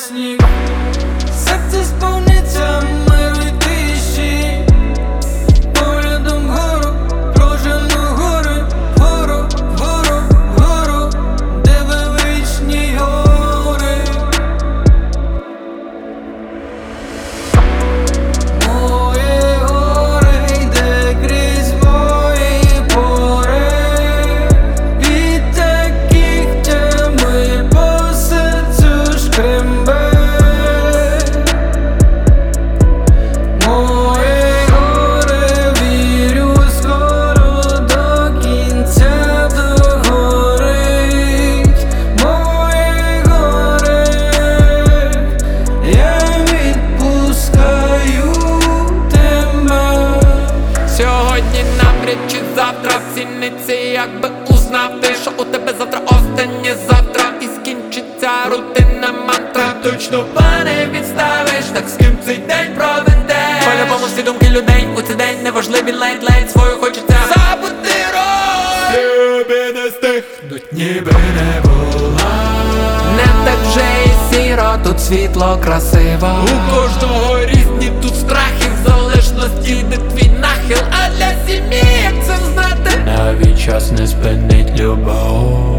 сніг, серце сповниться миру й тиші, поглядом вгору, прожену гори, вгору, вгору, вгору, де величні гори. Моє горе йде крізь мої пори, від таких тями по серцю шкрембе. Моє горе, вірю, скоро до кінця догорить. Моє горе, я відпускаю тебе. Сьогодні навряд чи завтра в сільниці, якби узнав ти, що у тебе завтра останнє завтра, і скінчиться рутинна мантра. Точно плани відставиш, так з ким цей день проведеш. По-любому всі думки людей у цей день неважливі, ледь-ледь свою хочеться забути роль. Тобі не стихнуть, ніби не була. Не так вже і сіро, тут світло красиво. У кожного різні тут страхи, в залежності де твій нахил. А для сім'ї як це знати? Навіть час не спинить любов.